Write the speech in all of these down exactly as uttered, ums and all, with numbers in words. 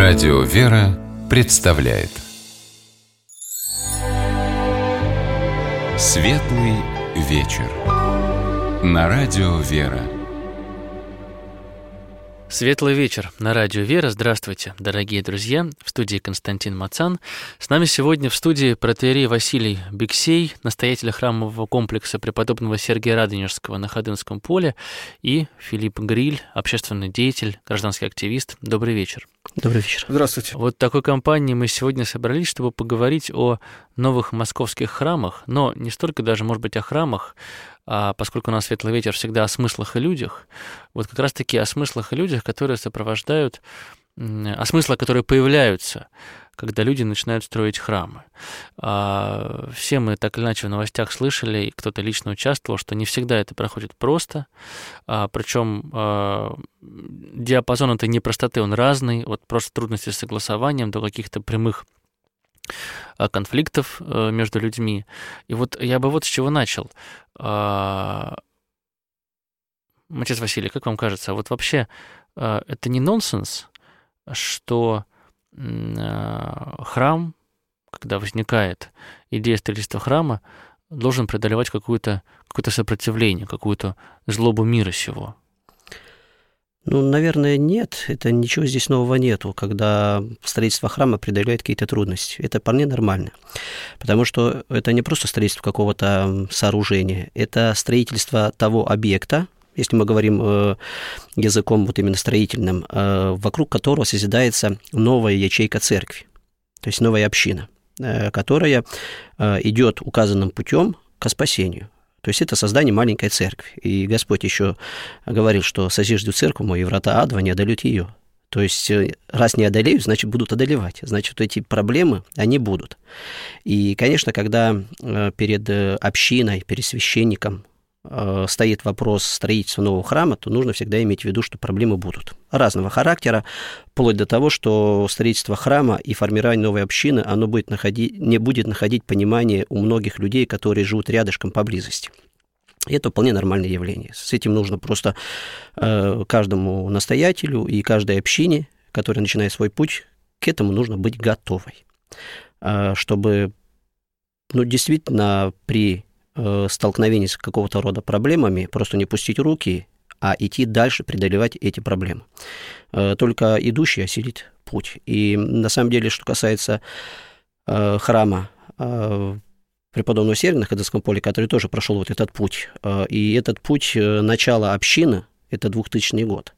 Радио «Вера» представляет Светлый вечер на Радио «Вера». Светлый вечер на Радио «Вера». Здравствуйте, дорогие друзья. В студии Константин Мацан. С нами сегодня в студии протоиерей Василий Биксей, настоятель храмового комплекса преподобного Сергия Радонежского на Ходынском поле, и Филипп Гриль, общественный деятель, гражданский активист. Добрый вечер. Добрый вечер. Здравствуйте. Вот такой компанией мы сегодня собрались, чтобы поговорить о новых московских храмах, но не столько даже, может быть, о храмах, а поскольку у нас «Светлый вечер» всегда о смыслах и людях, вот как раз-таки о смыслах и людях, которые сопровождают, о смыслах, которые появляются, когда люди начинают строить храмы. Все мы так или иначе в новостях слышали, и кто-то лично участвовал, что не всегда это проходит просто, причем диапазон этой непростоты, он разный, от просто трудностей с согласованием до каких-то прямых конфликтов между людьми. И вот я бы вот с чего начал. Отец Василий, как вам кажется, вот вообще это не нонсенс, что храм, когда возникает идея строительства храма, должен преодолевать какое-то, какое-то сопротивление, какую-то злобу мира сего? Ну, наверное, нет. Это ничего здесь нового нету, когда строительство храма преодоляет какие-то трудности. Это вполне нормально. Потому что это не просто строительство какого-то сооружения, это строительство того объекта, если мы говорим э, языком вот именно строительным, э, вокруг которого созидается новая ячейка церкви, то есть новая община, э, которая э, идет указанным путем ко спасению. То есть это создание маленькой церкви. И Господь еще говорил, что «созиждю церковь мою, и врата адова не одолеют ее». То есть раз не одолеют, значит, будут одолевать. Значит, эти проблемы, они будут. И, конечно, когда перед общиной, перед священником стоит вопрос строительства нового храма, то нужно всегда иметь в виду, что проблемы будут разного характера, вплоть до того, что строительство храма и формирование новой общины, оно будет находить, не будет находить понимание у многих людей, которые живут рядышком поблизости. И это вполне нормальное явление. С этим нужно просто э, каждому настоятелю и каждой общине, которая начинает свой путь, к этому нужно быть готовой, э, чтобы ну, действительно при столкновение с какого-то рода проблемами, просто не пустить руки, а идти дальше, преодолевать эти проблемы. Только идущий осилит путь. И на самом деле, что касается храма преподобного Сергия на Ходынском поле, который тоже прошел вот этот путь, и этот путь начала общины, это двухтысячный год.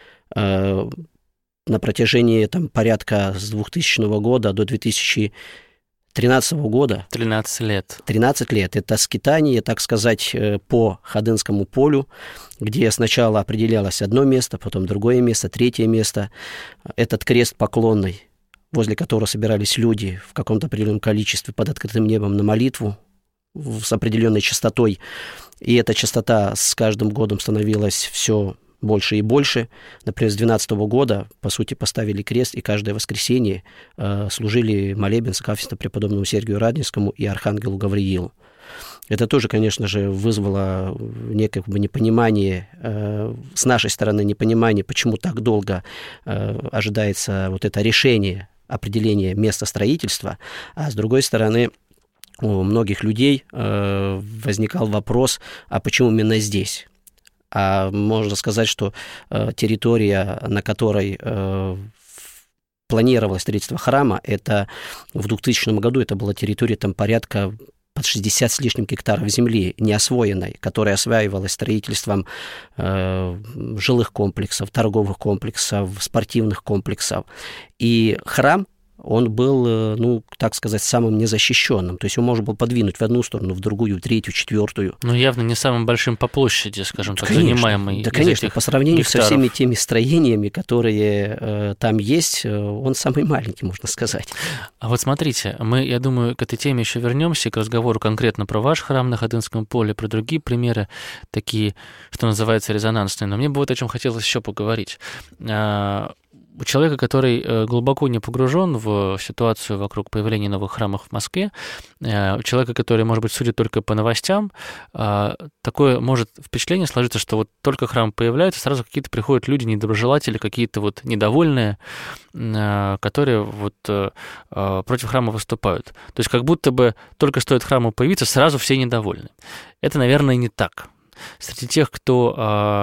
На протяжении там, порядка с двухтысячного года до две тысячи тринадцатого года. тринадцать лет. тринадцать лет. Это скитание, так сказать, по Ходынскому полю, где сначала определялось одно место, потом другое место, третье место. Этот крест поклонный, возле которого собирались люди в каком-то определенном количестве под открытым небом на молитву с определенной частотой. И эта частота с каждым годом становилась все больше и больше. Например, с две тысячи двенадцатого года, по сути, поставили крест, и каждое воскресенье э, служили молебен с акафиста преподобному Сергию Радонежскому и архангелу Гавриилу. Это тоже, конечно же, вызвало некое как бы, непонимание, э, с нашей стороны непонимание, почему так долго э, ожидается вот это решение определения места строительства, а с другой стороны, у многих людей э, возникал вопрос, а почему именно здесь? А можно сказать, что э, территория, на которой э, планировалось строительство храма, это в двухтысячном году это была территория там, порядка под шестьдесят с лишним гектаров земли неосвоенной, которая осваивалась строительством э, жилых комплексов, торговых комплексов, спортивных комплексов. И храм, он был, ну, так сказать, самым незащищенным. То есть он можно был подвинуть в одну сторону, в другую, в третью, в четвертую. Но явно не самым большим по площади, скажем так, занимаемый. Да, конечно, по сравнению гектаров. со всеми теми строениями, которые э, там есть, он самый маленький, можно сказать. А вот смотрите, мы, я думаю, к этой теме еще вернемся, к разговору конкретно про ваш храм на Ходынском поле, про другие примеры, такие, что называется, резонансные. Но мне бы вот о чем хотелось еще поговорить. у человека, который глубоко не погружен в ситуацию вокруг появления новых храмов в Москве, у человека, который, может быть, судит только по новостям, такое может впечатление сложиться, что вот только храм появляется, сразу какие-то приходят люди, недоброжелатели, какие-то вот недовольные, которые вот против храма выступают. То есть как будто бы только стоит храму появиться, сразу все недовольны. Это, наверное, не так. Среди тех, кто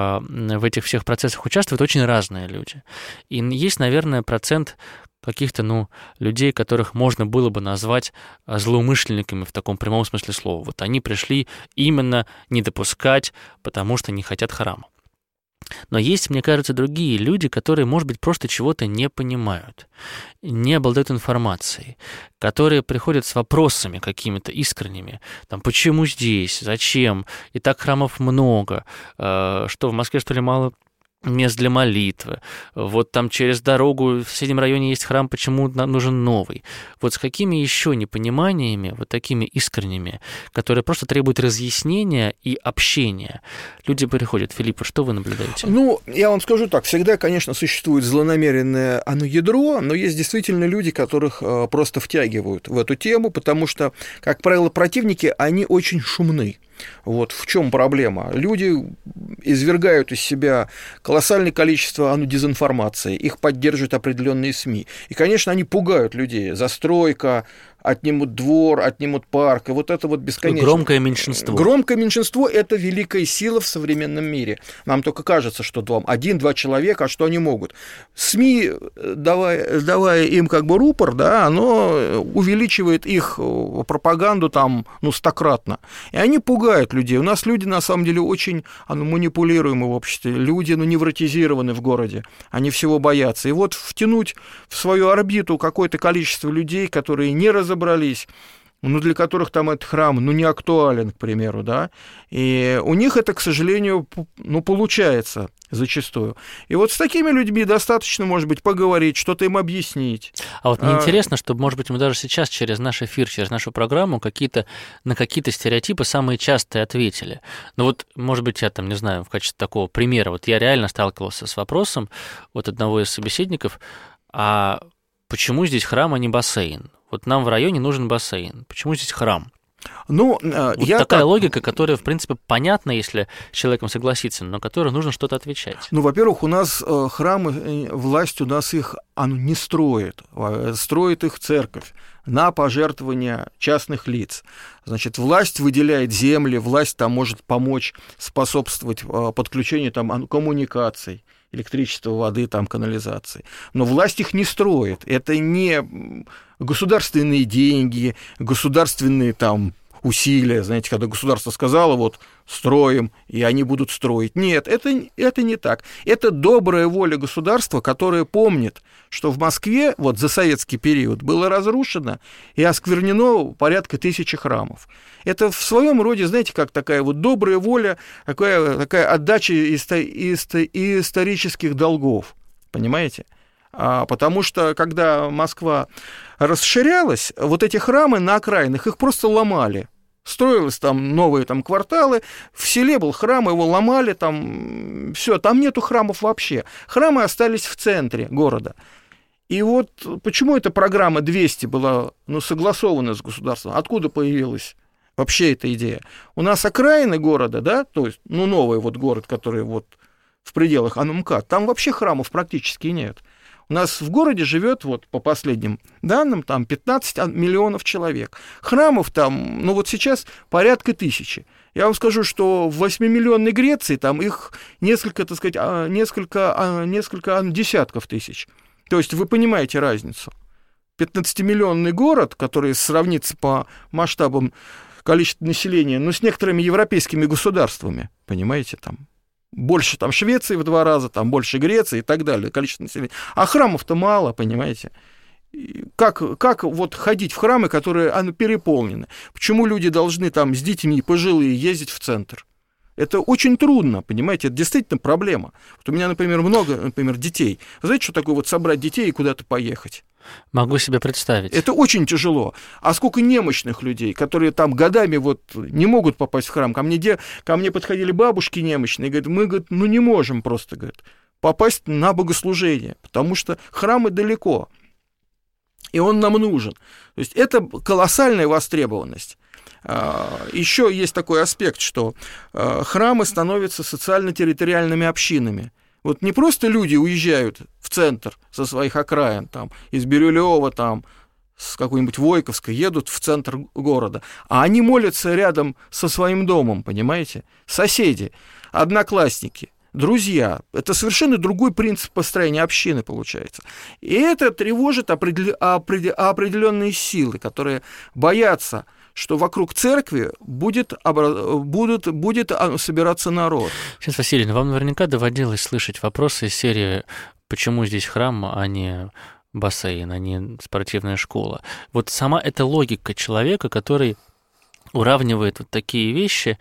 э, в этих всех процессах участвует, очень разные люди. И есть, наверное, процент каких-то, ну, людей, которых можно было бы назвать злоумышленниками в таком прямом смысле слова. Вот они пришли именно не допускать, потому что не хотят храма. Но есть, мне кажется, другие люди, которые, может быть, просто чего-то не понимают, не обладают информацией, которые приходят с вопросами какими-то искренними, там, почему здесь, зачем, и так храмов много, что в Москве, что ли, мало мест для молитвы, вот там через дорогу в соседнем районе есть храм, почему нам нужен новый. Вот с какими еще непониманиями, вот такими искренними, которые просто требуют разъяснения и общения, люди приходят. Филипп, что вы наблюдаете? Ну, я вам скажу так, всегда, конечно, существует злонамеренное оно ядро, но есть действительно люди, которых просто втягивают в эту тему, потому что, как правило, противники, они очень шумны. Вот в чем проблема. Люди извергают из себя колоссальное количество дезинформации, их поддерживают определенные СМИ. И, конечно, они пугают людей. Застройка, отнимут двор, отнимут парк, и вот это вот бесконечно. Громкое меньшинство. Громкое меньшинство – это великая сила в современном мире. Нам только кажется, что там один-два человека, а что они могут? СМИ, давая, давая им как бы рупор, да, оно увеличивает их пропаганду там, ну, стократно. И они пугают людей. У нас люди, на самом деле, очень ну, манипулируемы в обществе. Люди, ну, невротизированы в городе. Они всего боятся. И вот втянуть в свою орбиту какое-то количество людей, которые не разобрались, разобрались, ну, для которых там этот храм, ну, не актуален, к примеру, да, и у них это, к сожалению, ну, получается зачастую. И вот с такими людьми достаточно, может быть, поговорить, что-то им объяснить. А вот мне а... интересно, чтобы, может быть, мы даже сейчас через наш эфир, через нашу программу какие-то, на какие-то стереотипы самые частые ответили. Ну вот, может быть, я там, не знаю, в качестве такого примера, вот я реально сталкивался с вопросом от одного из собеседников, а почему здесь храм, а не бассейн? Вот нам в районе нужен бассейн. Почему здесь храм? Ну, вот я такая так... логика, которая, в принципе, понятна, если с человеком согласиться, но которой нужно что-то отвечать. Ну, во-первых, у нас храмы, власть у нас их оно не строит. Строит их церковь на пожертвования частных лиц. Значит, власть выделяет земли, власть там может помочь, способствовать подключению там коммуникаций, электричества, воды, там, канализации. Но власть их не строит. Это не государственные деньги, государственные там усилия, знаете, когда государство сказало, вот, строим, и они будут строить. Нет, это, это не так. Это добрая воля государства, которое помнит, что в Москве вот за советский период было разрушено и осквернено порядка тысячи храмов. Это в своем роде, знаете, как такая вот добрая воля, такая, такая отдача исторических долгов, понимаете? А, потому что, когда Москва расширялась, вот эти храмы на окраинах, их просто ломали. Строились там новые там, кварталы, в селе был храм, его ломали, там все, там нету храмов вообще. Храмы остались в центре города. И вот почему эта программа двести была ну, согласована с государством? Откуда появилась вообще эта идея? У нас окраины города, да, то есть, ну, новый вот город, который вот в пределах АНМК, там вообще храмов практически нет. У нас в городе живет, вот по последним данным, там пятнадцать миллионов человек. Храмов там, ну вот сейчас порядка тысячи. Я вам скажу, что в восьмимиллионной Греции там их несколько, так сказать, несколько, несколько десятков тысяч. То есть вы понимаете разницу. пятнадцатимиллионный город, который сравнится по масштабам количества населения, ну, с некоторыми европейскими государствами, понимаете, там. Больше там Швеции в два раза, там больше Греции и так далее, количество населения. А храмов-то мало, понимаете. Как, как вот ходить в храмы, которые переполнены? Почему люди должны там с детьми пожилые ездить в центр? Это очень трудно, понимаете, это действительно проблема. Вот у меня, например, много, например, детей. Вы знаете, что такое вот собрать детей и куда-то поехать? Могу себе представить. Это очень тяжело. А сколько немощных людей, которые там годами вот не могут попасть в храм. Ко мне, де... Ко мне подходили бабушки немощные, говорят, мы, говорят, ну не можем просто, говорят, попасть на богослужение, потому что храмы далеко, и он нам нужен. То есть это колоссальная востребованность. Еще есть такой аспект, что храмы становятся социально-территориальными общинами. Вот не просто люди уезжают в центр со своих окраин, там, из Бирюлева, там, с какой-нибудь Войковской, едут в центр города, а они молятся рядом со своим домом, понимаете? Соседи, одноклассники, друзья. Это совершенно другой принцип построения общины получается. И это тревожит определенные силы, которые боятся, что вокруг церкви будет, будут, будет собираться народ. Сейчас, Василий, вам наверняка доводилось слышать вопросы из серии «Почему здесь храм, а не бассейн, а не спортивная школа?» Вот сама эта логика человека, который уравнивает вот такие вещи,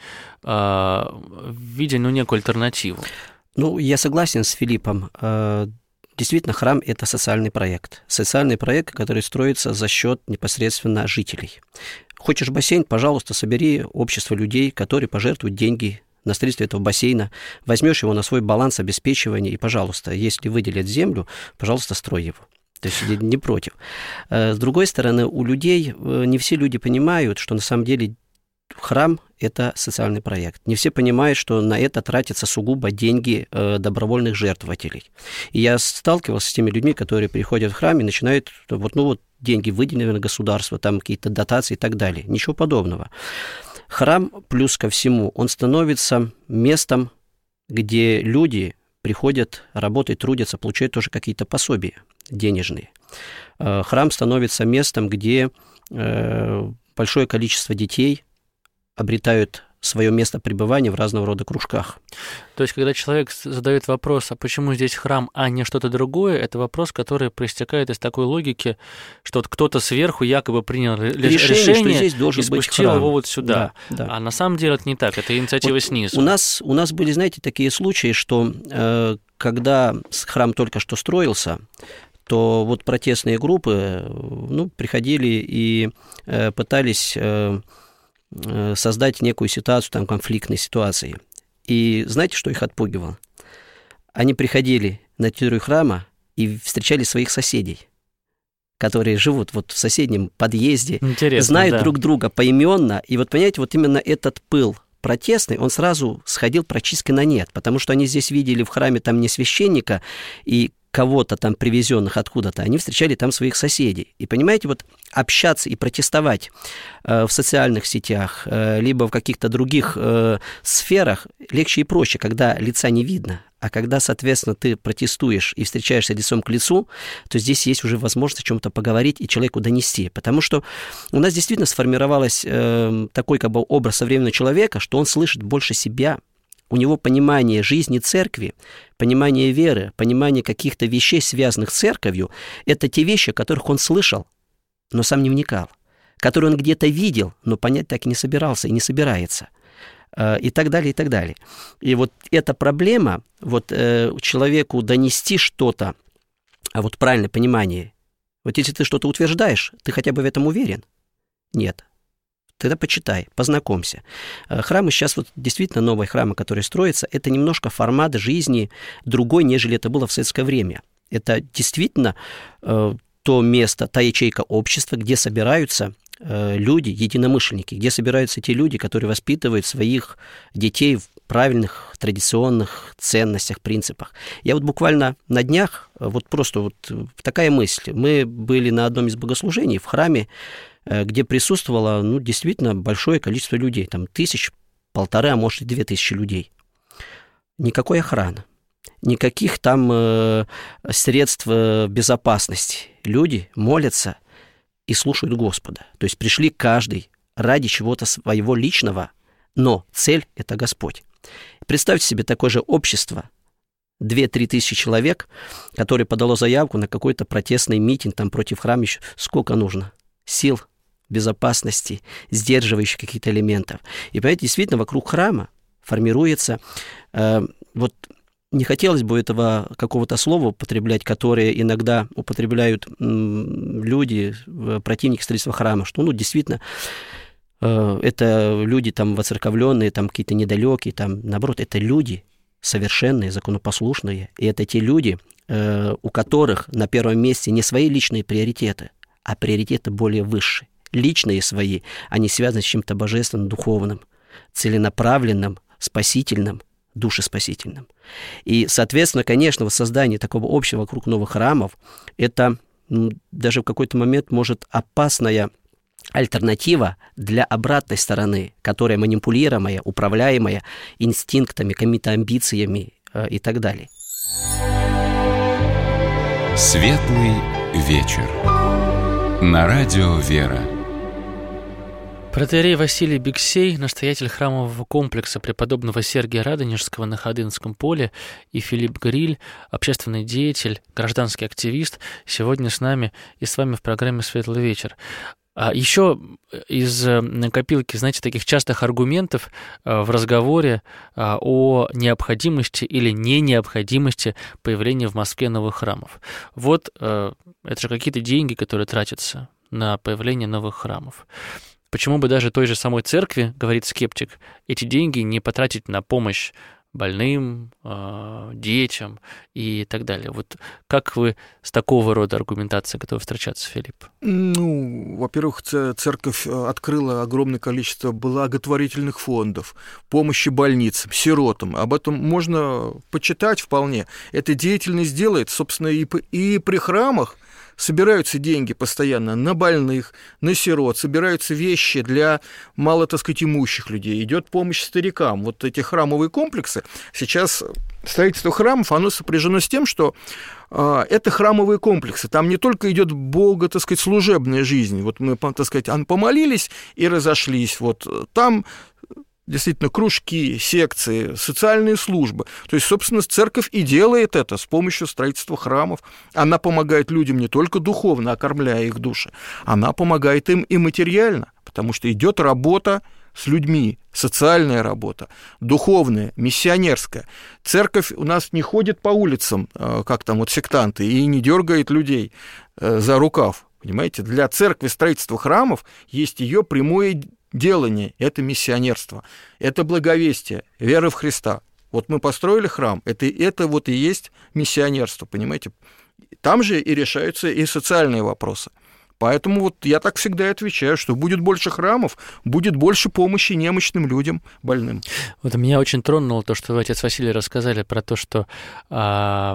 видя, ну, некую альтернативу. Ну, я согласен с Филиппом. Действительно, храм – это социальный проект. Социальный проект, который строится за счет непосредственно жителей. Хочешь бассейн, пожалуйста, собери общество людей, которые пожертвуют деньги на строительство этого бассейна, возьмешь его на свой баланс обеспечивания, и, пожалуйста, если выделят землю, пожалуйста, строй его. То есть не против. С другой стороны, у людей, не все люди понимают, что на самом деле храм – это социальный проект. Не все понимают, что на это тратятся сугубо деньги добровольных жертвователей. И я сталкивался с теми людьми, которые приходят в храм и начинают, вот, ну вот, деньги выделены на государство, там какие-то дотации и так далее. Ничего подобного. Храм, плюс ко всему, он становится местом, где люди приходят, работают, трудятся, получают тоже какие-то пособия денежные. Храм становится местом, где большое количество детей обретают свое место пребывания в разного рода кружках. То есть, когда человек задает вопрос, а почему здесь храм, а не что-то другое, это вопрос, который проистекает из такой логики, что вот кто-то сверху якобы принял решение, решение что здесь должен и спустил его вот сюда. Да, да. А на самом деле это не так, это инициатива вот снизу. У нас, у нас были, знаете, такие случаи, что э, когда храм только что строился, то вот протестные группы, ну, приходили и э, пытались э, создать некую ситуацию, там, конфликтной ситуации. И знаете, что их отпугивало? Они приходили на территорию храма и встречали своих соседей, которые живут вот в соседнем подъезде, интересно, знают да. друг друга поименно. И вот, понимаете, вот именно этот пыл протестный, он сразу сходил практически на нет, потому что они здесь видели в храме там не священника и кого-то там привезенных откуда-то, они встречали там своих соседей. И, понимаете, вот общаться и протестовать э, в социальных сетях, э, либо в каких-то других э, сферах легче и проще, когда лица не видно. А когда, соответственно, ты протестуешь и встречаешься лицом к лицу, то здесь есть уже возможность о чем-то поговорить и человеку донести. Потому что у нас действительно сформировалось э, такой как бы образ современного человека, что он слышит больше себя. У него понимание жизни церкви, понимание веры, понимание каких-то вещей, связанных с церковью, это те вещи, о которых он слышал, но сам не вникал, которые он где-то видел, но понять так и не собирался и не собирается, и так далее, и так далее. И вот эта проблема, вот человеку донести что-то, а вот правильное понимание, вот если ты что-то утверждаешь, ты хотя бы в этом уверен? Нет. Тогда почитай, познакомься. Храмы сейчас, вот действительно новые храмы, которые строятся, это немножко формат жизни другой, нежели это было в советское время. Это действительно э, то место, та ячейка общества, где собираются э, люди, единомышленники, где собираются те люди, которые воспитывают своих детей в правильных традиционных ценностях, принципах. Я вот буквально на днях, вот просто вот такая мысль. Мы были на одном из богослужений в храме, где присутствовало, ну, действительно большое количество людей, там тысяч, полторы, а может и две тысячи людей. Никакой охраны, никаких там э, средств безопасности. Люди молятся и слушают Господа. То есть пришли каждый ради чего-то своего личного, но цель – это Господь. Представьте себе такое же общество, две-три тысячи человек, которое подало заявку на какой-то протестный митинг там против храма, еще сколько нужно сил, безопасности, сдерживающих каких-то элементов. И, понимаете, действительно, вокруг храма формируется, э, вот не хотелось бы этого какого-то слова употреблять, которое иногда употребляют м, люди, противники строительства храма, что, ну, действительно, э, это люди там воцерковленные, там какие-то недалекие, там, наоборот, это люди, совершенные, законопослушные, и это те люди, у которых на первом месте не свои личные приоритеты, а приоритеты более высшие. Личные свои, они связаны с чем-то божественным, духовным, целенаправленным, спасительным, душеспасительным. И, соответственно, конечно, воссоздание такого общего вокруг новых храмов, это ну, даже в какой-то момент может опасная альтернатива для обратной стороны, которая манипулируемая, управляемая инстинктами, какими-то амбициями э, и так далее. Светлый вечер. На радио «Вера». Протоиерей Василий Биксей, настоятель храмового комплекса преподобного Сергия Радонежского на Ходынском поле, и Филипп Гриль, общественный деятель, гражданский активист, сегодня с нами и с вами в программе «Светлый вечер». А еще из копилки, знаете, таких частых аргументов в разговоре о необходимости или не необходимости появления в Москве новых храмов. Вот это же какие-то деньги, которые тратятся на появление новых храмов. Почему бы даже той же самой церкви, говорит скептик, эти деньги не потратить на помощь больным, детям и так далее? Вот как вы с такого рода аргументацией готовы встречаться, Филипп? Ну, во-первых, церковь открыла огромное количество благотворительных фондов, помощи больницам, сиротам. Об этом можно почитать вполне. Эта деятельность делает, собственно, и при храмах. Собираются деньги постоянно на больных, на сирот, собираются вещи для мало, так сказать, имущих людей, идет помощь старикам. Вот эти храмовые комплексы, сейчас строительство храмов, оно сопряжено с тем, что э, это храмовые комплексы, там не только идет бого, так сказать, служебная жизнь, вот мы, так сказать, помолились и разошлись, вот там действительно кружки, секции, социальные службы. То есть, собственно, церковь и делает это с помощью строительства храмов. Она помогает людям не только духовно, окормляя их души, она помогает им и материально, потому что идет работа с людьми, социальная работа, духовная, миссионерская. Церковь у нас не ходит по улицам, как там вот сектанты, и не дергает людей за рукав. Понимаете, для церкви строительство храмов есть ее прямое делание, это миссионерство, это благовестие, вера в Христа. Вот мы построили храм, это, это вот и есть миссионерство, понимаете? Там же и решаются и социальные вопросы. Поэтому вот я так всегда и отвечаю, что будет больше храмов, будет больше помощи немощным людям, больным. Вот меня очень тронуло то, что вы, отец Василий, рассказали про то, что а,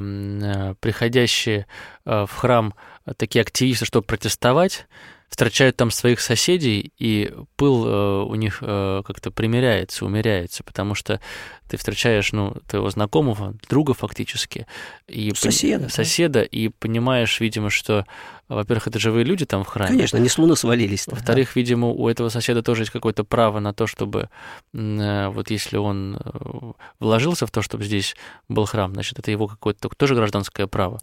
приходящие а, в храм такие активисты, чтобы протестовать, встречают там своих соседей, и пыл э, у них э, как-то примиряется, умеряется, потому что ты встречаешь, ну, твоего знакомого, друга фактически, и соседа, пон... соседа, и понимаешь, видимо, что, во-первых, это живые люди там в храме. Конечно, они с луны свалились. Во-вторых, да. видимо, у этого соседа тоже есть какое-то право на то, чтобы, э, вот если он вложился в то, чтобы здесь был храм, значит, это его какое-то тоже гражданское право,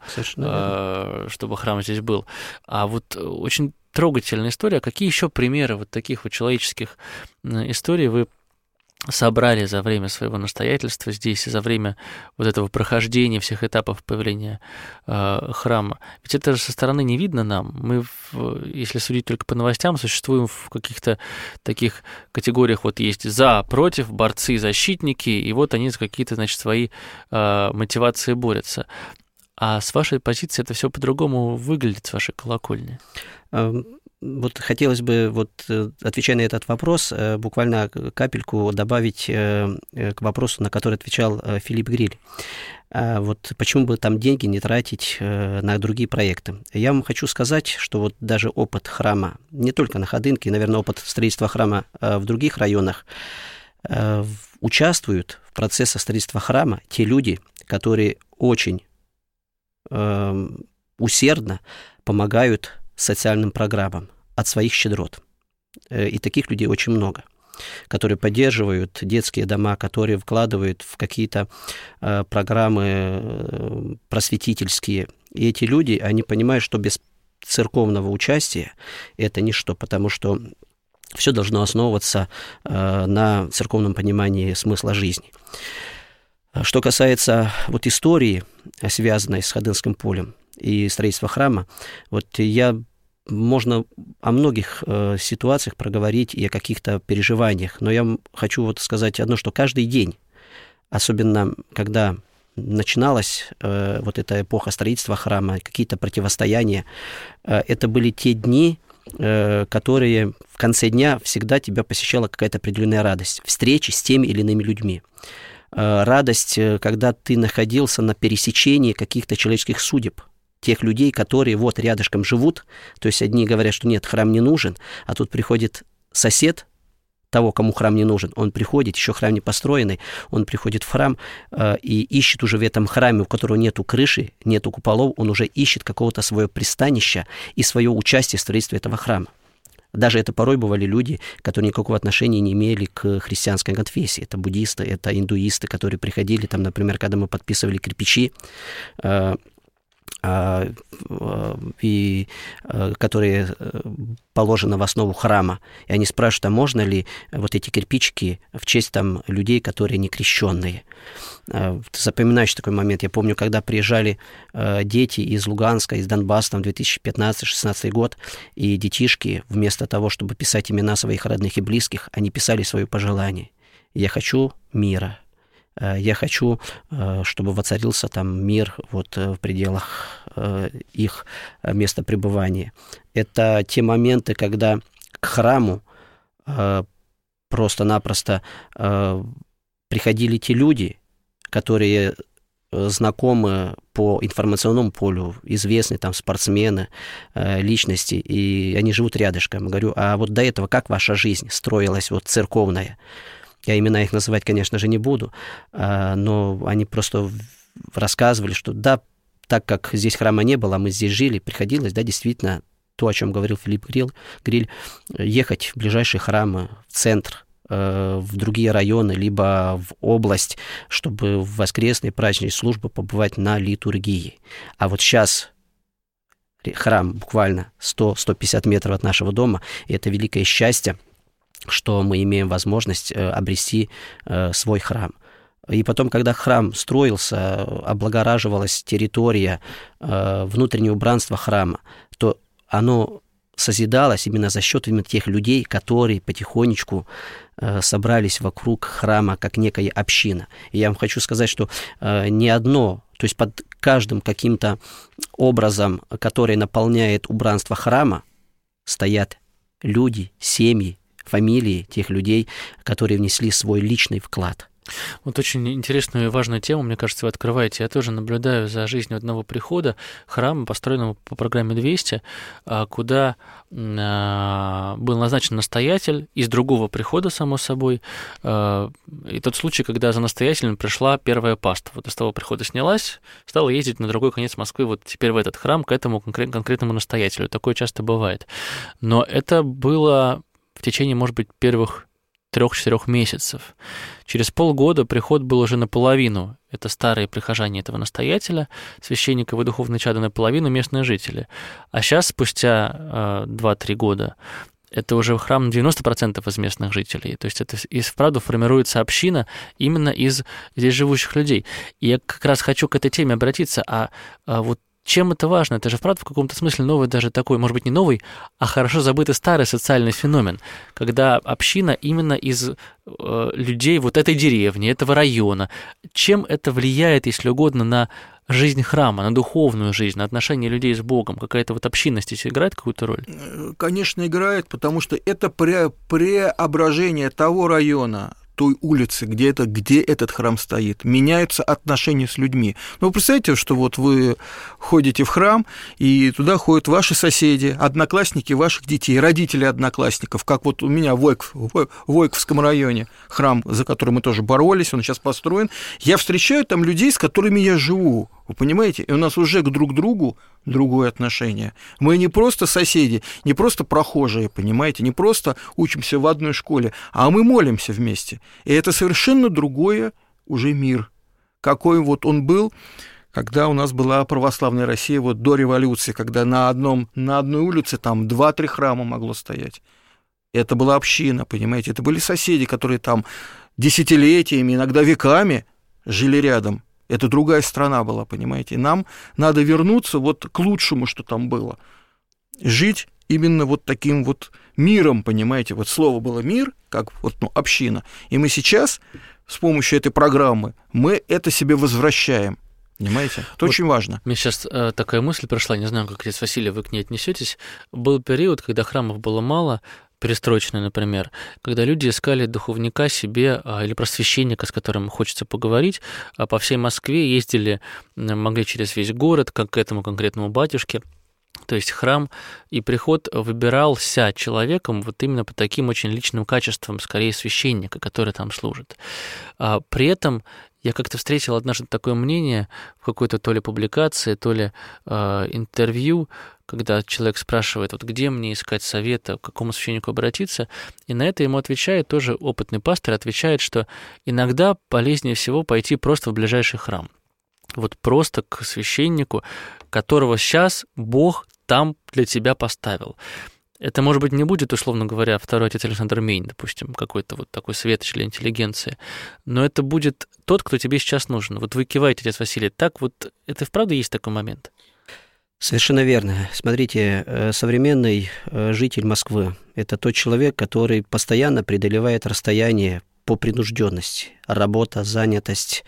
э, чтобы храм здесь был. А вот очень трогательная история. Какие еще примеры вот таких вот человеческих историй вы собрали за время своего настоятельства здесь, и за время вот этого прохождения всех этапов появления э, храма? Ведь это же со стороны не видно нам. Мы, в, если судить только по новостям, существуем в каких-то таких категориях. Вот есть за, против, борцы, защитники, и вот они за какие-то, значит, свои э, мотивации борются. А с вашей позиции это все по-другому выглядит, с вашей колокольни? Вот хотелось бы, вот, отвечая на этот вопрос, буквально капельку добавить к вопросу, на который отвечал Филипп Гриль. Вот почему бы там деньги не тратить на другие проекты? Я вам хочу сказать, что вот даже опыт храма, не только на Ходынке, наверное, опыт строительства храма в других районах, участвуют в процессе строительства храма те люди, которые очень усердно помогают социальным программам от своих щедрот. И таких людей очень много, которые поддерживают детские дома, которые вкладывают в какие-то программы просветительские. И эти люди, они понимают, что без церковного участия это ничто, потому что все должно основываться на церковном понимании смысла жизни. Что касается вот истории, связанной с Ходынским полем и строительства храма, вот я можно о многих э, ситуациях проговорить и о каких-то переживаниях, но я хочу вот сказать одно, что каждый день особенно когда начиналась э, вот эта эпоха строительства храма, какие-то противостояния, э, это были те дни, э, которые в конце дня всегда тебя посещала какая-то определенная радость, встречи с теми или иными людьми. Э, радость, когда ты находился на пересечении каких-то человеческих судеб, тех людей, которые вот рядышком живут, то есть одни говорят, что нет, храм не нужен, а тут приходит сосед того, кому храм не нужен, он приходит, еще храм не построенный, он приходит в храм э, и ищет уже в этом храме, у которого нету крыши, нету куполов, он уже ищет какого-то своего пристанища и свое участие в строительстве этого храма. Даже это порой бывали люди, которые никакого отношения не имели к христианской конфессии. Это буддисты, это индуисты, которые приходили, там, например, когда мы подписывали кирпичи, э, и которые положены в основу храма. И они спрашивают, а можно ли вот эти кирпичики в честь там людей, которые не крещенные. Запоминающий такой момент. Я помню, когда приезжали дети из Луганска, из Донбасса, там две тысячи пятнадцатый шестнадцатый год, и детишки вместо того, чтобы писать имена своих родных и близких, они писали свои пожелания. «Я хочу мира». Я хочу, чтобы воцарился там мир вот в пределах их места пребывания. Это те моменты, когда к храму просто-напросто приходили те люди, которые знакомы по информационному полю, известные там спортсмены, личности, и они живут рядышком. Я говорю, а вот до этого как ваша жизнь строилась вот церковная? Я имена их называть, конечно же, не буду, но они просто рассказывали, что да, так как здесь храма не было, мы здесь жили, приходилось, да, действительно, то, о чем говорил Филипп Гриль, ехать в ближайшие храмы, в центр, в другие районы, либо в область, чтобы в воскресные праздничные службы побывать на литургии. А вот сейчас храм буквально сто - сто пятьдесят метров от нашего дома, и это великое счастье, что мы имеем возможность обрести свой храм. И потом, когда храм строился, облагораживалась территория, внутреннее убранство храма, то оно созидалось именно за счет именно тех людей, которые потихонечку собрались вокруг храма, как некая община. И я вам хочу сказать, что ни одно, то есть под каждым каким-то образом, который наполняет убранство храма, стоят люди, семьи, фамилии тех людей, которые внесли свой личный вклад. Вот очень интересную и важную тему, мне кажется, вы открываете. Я тоже наблюдаю за жизнью одного прихода, храма, построенного по программе двести, куда был назначен настоятель из другого прихода, само собой. И тот случай, когда за настоятелем пришла первая паства. Вот из того прихода снялась, стала ездить на другой конец Москвы, вот теперь в этот храм, к этому конкретному настоятелю. Такое часто бывает. Но это было в течение, может быть, первых трех-четырех месяцев. Через полгода приход был уже наполовину. Это старые прихожане этого настоятеля, священниковы и духовные чады, наполовину местные жители. А сейчас, спустя э, два-три года, это уже храм на девяносто процентов из местных жителей. То есть это и вправду формируется община именно из здесь живущих людей. И я как раз хочу к этой теме обратиться. А, а вот чем это важно? Это же, правда, в каком-то смысле новый даже такой, может быть, не новый, а хорошо забытый старый социальный феномен, когда община именно из э, людей вот этой деревни, этого района. Чем это влияет, если угодно, на жизнь храма, на духовную жизнь, на отношения людей с Богом? Какая-то вот общинность здесь играет какую-то роль? Конечно, играет, потому что это пре- преображение того района, той улицы, где, это, где этот храм стоит, меняются отношения с людьми. Ну, вы представляете, что вот вы ходите в храм, и туда ходят ваши соседи, одноклассники ваших детей, родители одноклассников, как вот у меня в Войков, в Войковском районе храм, за который мы тоже боролись, он сейчас построен. Я встречаю там людей, с которыми я живу, вы понимаете? И у нас уже к друг другу другое отношение. Мы не просто соседи, не просто прохожие, понимаете, не просто учимся в одной школе, а мы молимся вместе. И это совершенно другой уже мир, какой вот он был, когда у нас была православная Россия вот до революции, когда на, одном, на одной улице там два-три храма могло стоять. Это была община, понимаете, это были соседи, которые там десятилетиями, иногда веками жили рядом. Это другая страна была, понимаете. И нам надо вернуться вот к лучшему, что там было. Жить именно вот таким вот миром, понимаете. Вот слово было «мир», как вот, ну, община. И мы сейчас с помощью этой программы, мы это себе возвращаем. Понимаете? Это вот очень важно. Мне сейчас э, такая мысль пришла, не знаю, как, отец Василий, вы к ней отнесетесь. Был период, когда храмов было мало, перестроечный, например, когда люди искали духовника себе а, или просвященника, с которым хочется поговорить, а по всей Москве ездили, могли через весь город, как к этому конкретному батюшке. То есть храм и приход выбирался человеком вот именно по таким очень личным качествам, скорее священника, который там служит. А при этом я как-то встретил однажды такое мнение в какой-то то ли публикации, то ли э, интервью, когда человек спрашивает, вот где мне искать совета, к какому священнику обратиться, и на это ему отвечает тоже опытный пастор, отвечает, что иногда полезнее всего пойти просто в ближайший храм. Вот просто к священнику, которого сейчас Бог там для тебя поставил. Это, может быть, не будет, условно говоря, второй отец Александр Мень, допустим, какой-то вот такой светоч для интеллигенции, но это будет тот, кто тебе сейчас нужен. Вот вы киваете, отец Василий, так вот это вправду есть такой момент? Совершенно верно. Смотрите, современный житель Москвы – это тот человек, который постоянно преодолевает расстояние по принужденности. Работа, занятость,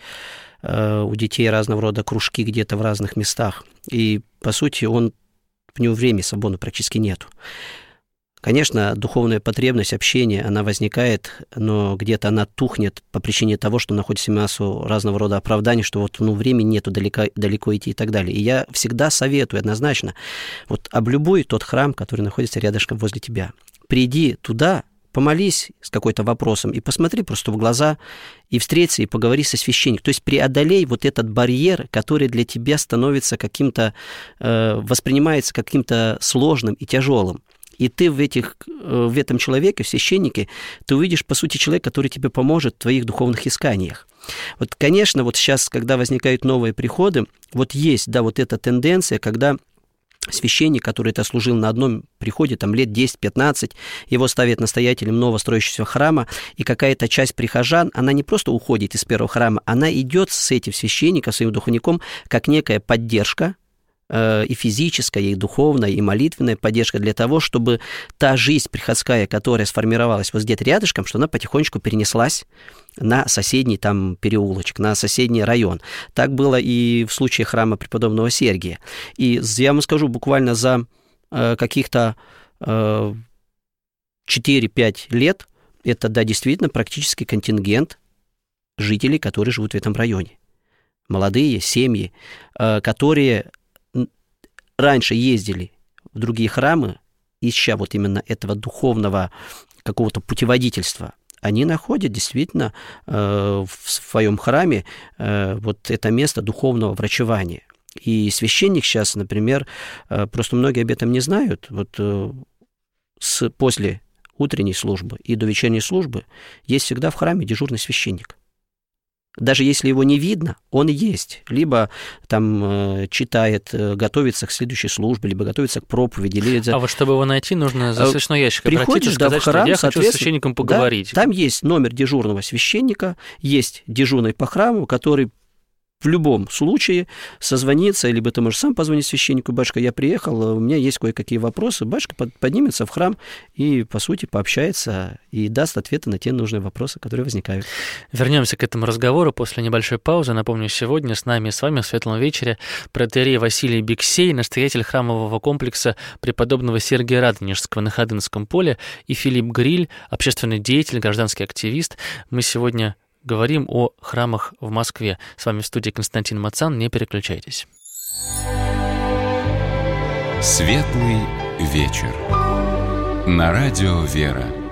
у детей разного рода кружки где-то в разных местах. И, по сути, он, у него времени свободно практически нету. Конечно, духовная потребность общения, она возникает, но где-то она тухнет по причине того, что находится массу разного рода оправданий, что вот ну, времени нету далеко, далеко идти и так далее. И я всегда советую однозначно, вот облюбуй тот храм, который находится рядышком возле тебя. Приди туда, помолись с какой-то вопросом и посмотри просто в глаза, и встреться, и поговори со священником. То есть преодолей вот этот барьер, который для тебя становится каким-то, э, воспринимается каким-то сложным и тяжелым. И ты в, этих, в этом человеке, в священнике, ты увидишь, по сути, человека, который тебе поможет в твоих духовных исканиях. Вот, конечно, вот сейчас, когда возникают новые приходы, вот есть, да, вот эта тенденция, когда священник, который это служил на одном приходе, там, лет десять-пятнадцать, его ставят настоятелем новостроящегося храма, и какая-то часть прихожан, она не просто уходит из первого храма, она идет с этим священником, своим духовником, как некая поддержка, и физическая, и духовная, и молитвенная поддержка для того, чтобы та жизнь приходская, которая сформировалась вот где-то рядышком, что она потихонечку перенеслась на соседний там переулочек, на соседний район. Так было и в случае храма преподобного Сергия. И я вам скажу, буквально за каких-то четыре-пять лет это, да, действительно практически контингент жителей, которые живут в этом районе. Молодые семьи, которые раньше ездили в другие храмы, ища вот именно этого духовного какого-то путеводительства, они находят действительно э, в своем храме э, вот это место духовного врачевания. И священник сейчас, например, э, просто многие об этом не знают, вот э, с, после утренней службы и до вечерней службы есть всегда в храме дежурный священник. Даже если его не видно, он есть. Либо там э, читает, э, готовится к следующей службе, либо готовится к проповеди. Либо... А вот чтобы его найти, нужно за свечной ящик обратиться и сказать, да, в храм, что я хочу с священником поговорить. Да, там есть номер дежурного священника, есть дежурный по храму, который в любом случае созвониться, либо ты можешь сам позвонить священнику: батюшка, я приехал, у меня есть кое-какие вопросы. Батюшка поднимется в храм и, по сути, пообщается и даст ответы на те нужные вопросы, которые возникают. Вернемся к этому разговору после небольшой паузы. Напомню, сегодня с нами и с вами в Светлом вечере протоиерей Василий Биксей, настоятель храмового комплекса преподобного Сергия Радонежского на Ходынском поле, и Филипп Гриль, общественный деятель, гражданский активист. Мы сегодня говорим о храмах в Москве. С вами в студии Константин Мацан. Не переключайтесь. Светлый вечер. На радио «Вера».